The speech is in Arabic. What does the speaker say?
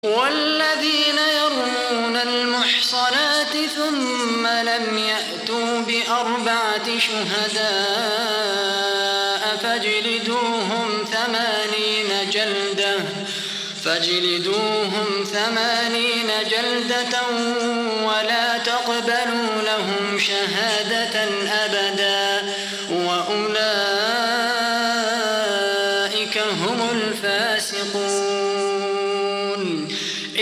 والذين يرمون المحصنات ثم لم يأتوا بأربعة شهداء فاجلدوهم 80 جلدة ولا تقبلوا لهم شهادة أبدا وأولئك هم الفاسقون.